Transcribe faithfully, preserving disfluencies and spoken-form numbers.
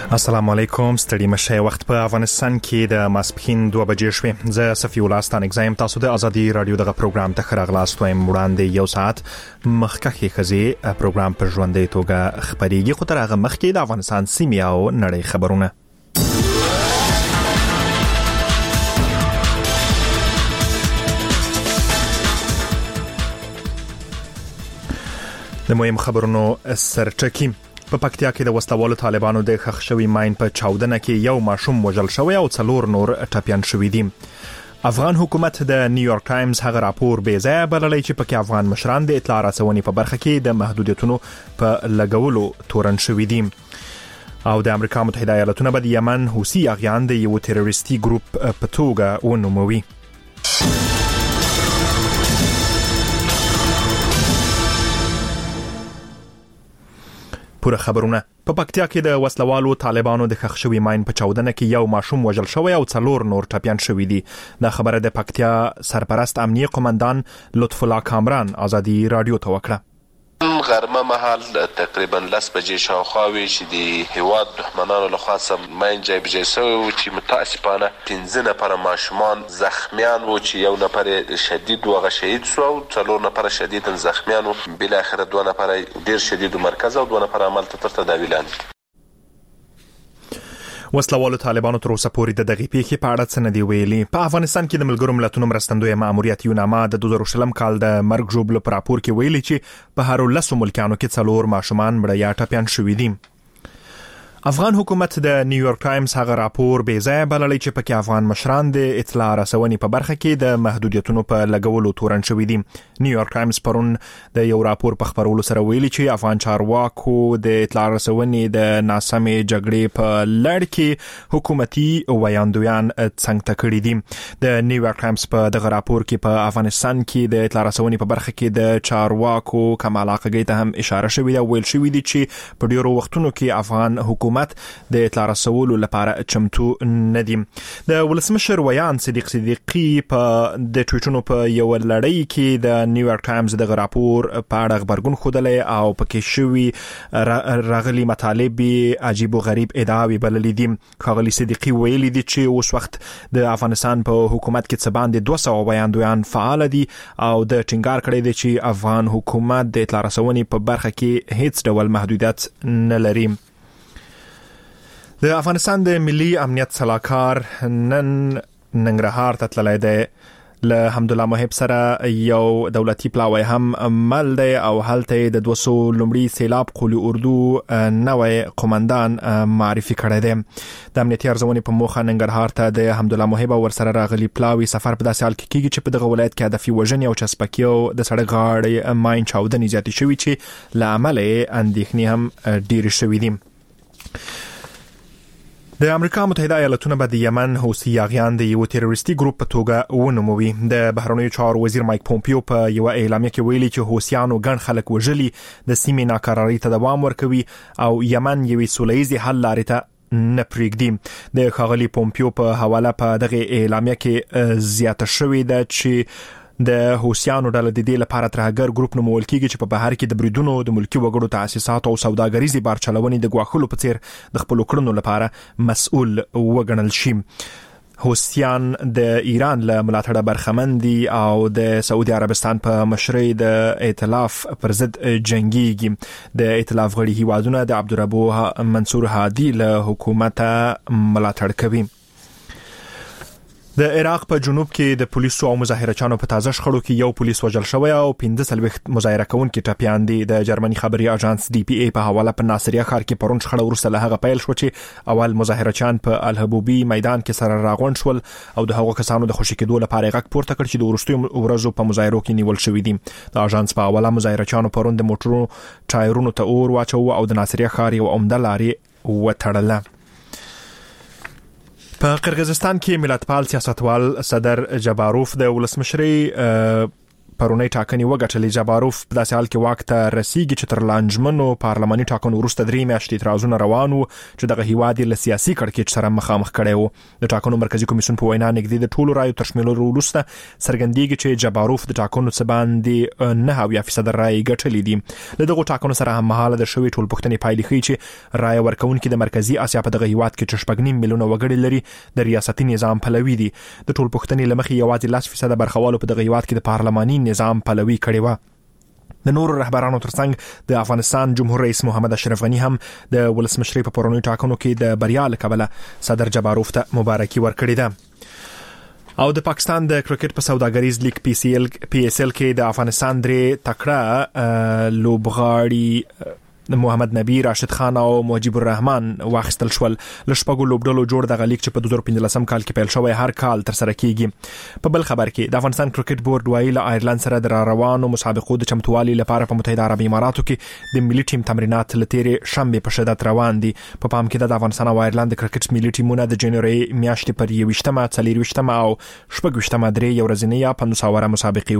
السلام علیکم، ستړي مشه. وخت په افغانستان کې د ماسپښین دوه بجې شوې. زه صفی الله ستانک زایم. تاسو د ازادي رادیو دغه پروګرام ته راغلاست وایم. وړاندې یو ساعت مخکې خزي پروګرام پر ژوندۍ توګه خبريږي، خو تر هغه مخکې د افغانستان سیمې او نړۍ خبرونه. د مهم خبرونو سرټکی. په پکتیا کې د وسلوالو طالبانو د خښ شوی ماین په چاودنه کې یو ماشوم وژل شوی او څلور نور ټپيان شوی دي. افغان حکومت د نیویارک ټایمز هغه راپور بې ځایه بللی چې پکې افغان مشران د اطلاع رسونې په برخه کې د محدودیتونو په لګولو تورن شوی دي. او د امریکا متحده ایالاتونو به د یمن حوثي اغیان د یو تروریستي ګروپ په توګه ونوموي. پوره خبرونه. په پکتیا کې د وسلوالو طالبانو د خښ شوی ماین په چاودنه کې یو ماشوم وژل شوی او څلور نور ټپيان شوی دي. دا خبره د پکتیا سرپرست امنیه قومندان لطف الله کامران ازادي رادیو ته وکړه. غرمه مهال تقریبا لس بجې شاوخوا چې د هیواد دښمنانو لخوا سم ماین جای بجای سوی و چې متاسفانه پنځه نفره ماشومان زخمیان و چې یو نفر شدید و هغه شهید شو او څلور نفره شدید زخمیان و. بالاخره دوه نفره ډیر شدید و مرکز او دوه نفره عملته تر تداوی لاندې. وسلوالو طالبانو تر اوسه پورې د دغې پیښې په اړه څه نه دي ویلي. په افغانستان کې د ملګرو ملتونو مرستندوی ماموریت یوناما د دوه زره شلم کال د مرګ ژوبلو په راپور کې ویلي چې په هر لسو ملکانو کې څلور ماشومان مړه یا ټپيان شوي دي. افغان حکومت د نیویارک ټایمز هغه راپور بې ځایه بللی چې پکې افغان مشران د اطلاع رسونې په برخه کې د محدودیتونو په لګولو تورن شوي دي. نیویارک ټایمز پرون د یو راپور په خبرولو سره ویلي چې افغان چارواکو د اطلاع رسونې د ناسمې جګړې په لړ کې حکومتي ویاندویان څنګه کړي دي. د نیویارک ټایمز په دغه راپور کې په افغانستان کې د اطلاع رسونې په برخه کې د چارواکو کم علاقه ته هم اشاره شوې ده. ویل شوې دي چې په ډیرو وختونو کې افغان حکومت د اطلاع رسولو لپاره چمتو نه دي. د ولسمشر ویان صدیق صدیقی په د ټویټونو په یو لړۍ کې د نیویارک ټایمز دغه راپور په اړه خبرګون خوده او پکې شوی راغلي مطالب عجیب او غریب ادعاوې بللې دي. خاغلی صدیقی ویلي دي چې اوس وخت د افغانستان په حکومت کې څه باندې دوه سوه ویاندویان فعال دي او د ټینګار کړی دی چې افغان حکومت د اطلاع رسونې په برخه کې هیڅ ډول محدودیت نه لري. د افغانستان د ملي امنیت صلاحکار نن ننګرهار ته تللی دی. له حمدالله محب سره یو دولتي پلاوی هم مل دی او هلته د دوه سوه لومړي سیلاب قولي اردو نوی قومندان معرفي کړی دی. د امنیتي ارزونې په موخه ننګرهار ته د حمدالله محب او ورسره راغلي پلاوی سفر په داسې حال کې کیږي چې په دغه ولایت کې هدفي وژنې او چسپکي او د سړک غاړې ماین چاودنې زیاتې شوي چې له امله اندېښنې هم ډېرې شوي دي. د امریکا متحده ایالاتونو به د یمن حوثي اغیان د یو تروریستي ګروپ په توګه ونوموي. د بهرنیو چارو وزیر مایک پومپیو په یو اعلامیه کې ویلي چې حوثیانو ګڼ خلک وژلي، د سیمې ناکرارۍ ته دوام ورکوي او یمن یوې سوله ییزې حل لارې ته نه پرېږدي. د ښاغلي پومپیو په حواله په دغه اعلامیه کې زیاته شوې ده چې د حوثیانو ډله د دې لپاره ترهګر ګروپ نومول کېږي چې په بهر کې د بریدونو د ملکي وګړو تاسیساتو او سوداګریزې بارچلونې د ګواښلو په څیر د خپلو کړنو لپاره مسؤل وګڼل شي. حوثیان د ایران له ملاتړه برخمن دي او د سعودي عربستان په مشرۍ د ائتلاف پر ضد جنګيږي. د ائتلاف غړي هیوادونه د عبدالربو منصور هادي له حکومته ملاتړ کوي. د عراق په جنوب کې د پولیسو او مظاهرچیانو په تازه شخړو کې یو پولیس وژل شوی او پنځه څلوېښت مظاهره کوونکي ټپیان دي. د جرمني خبري اژانس ډي پی ای په حواله په ناصریه ښار کې پرون شخړه وروسته له هغه پیل شو چې اول مظاهرچیان په الحبوبي میدان کې سره راغونډ شول او د هغو کسانو د خوشي کېدو لپاره غږ پورته کړ چې د وروستیو ورځو په مظاهرو کې نیول شوي دي. د اژانس په حواله مظاهرچیانو پرون د موټرو ټایرونو ته اور واچوه او د ناصریه ښار یو عمده لارې وتړله. په قرغیزستان کې ملتپال سیاستوال صدر جباروف د ولسمشرۍ پرونی ټاکنې وګټلې. جباروف په داسې حال کې واک ته رسیږي چې تر لانجمنو پارلماني ټاکنو وروسته درې میاشتې اعتراضونه روان وو چې دغه هیواد له سیاسي کړکېچ سره مخامخ کړی وو. د ټاکنو مرکزی کمیسیون په وینا نږدې د ټولو رایو تر شمیرلو وروسته څرګندېږي چې جباروف د ټاکنو څخه باندې نه اویا فیصد رای ګټلې دي. له دغو ټاکنو سره هم مهاله د شوې ټولپوښتنې پایلې ښیي چې رای ورکوونکي د مرکزی اسیا په دغه هیواد کې شپږ نیم میلیونه وګړي لري د ریاستي نظام پلوي دي. د ټولپوښتنې لمخې یوازې لس فیصد برخوالو په دغه هیواد کې د پارلماني نظام پلوي کړې و. د نورو رهبرانو ترڅنګ د افغانستان جمهور رئیس محمد اشرف غنی هم د ولسمشرۍ په پرونی ټاکنو کې د بریا له کبله صدر جباروف ته مبارکي ورکړې ده. او د پاکستان د کرکټ په سوداګریز لیگ پی سی ال پی اس ال کې د افغانستان درې تکړه لوبغاړي محمد نبی، راشد خان او مجيب الرحمن واخیستل شول. له شپږو لوبډلو جوړ دغه لیگ چې په دوه زره پنځلسم کال کې پیل شوی هر کال تر سره کیږي. په بل خبر کې د افغانستان کرکټ بورډ وایي له آیرلند سره د روانو مسابقو د چمتووالي لپاره په متحده عربي اماراتو کې د ملي ټیم تمرینات لتیرې شنبه په شدت روان دي. په پام کې د افغانستان او آیرلند د کرکټ ملي ټیمونه د جنوري میاشتې پر یوویشتمه، څلورویشتمه او شپږویشتمه درې یو ورځنۍ یا پنځوس اوره مسابقې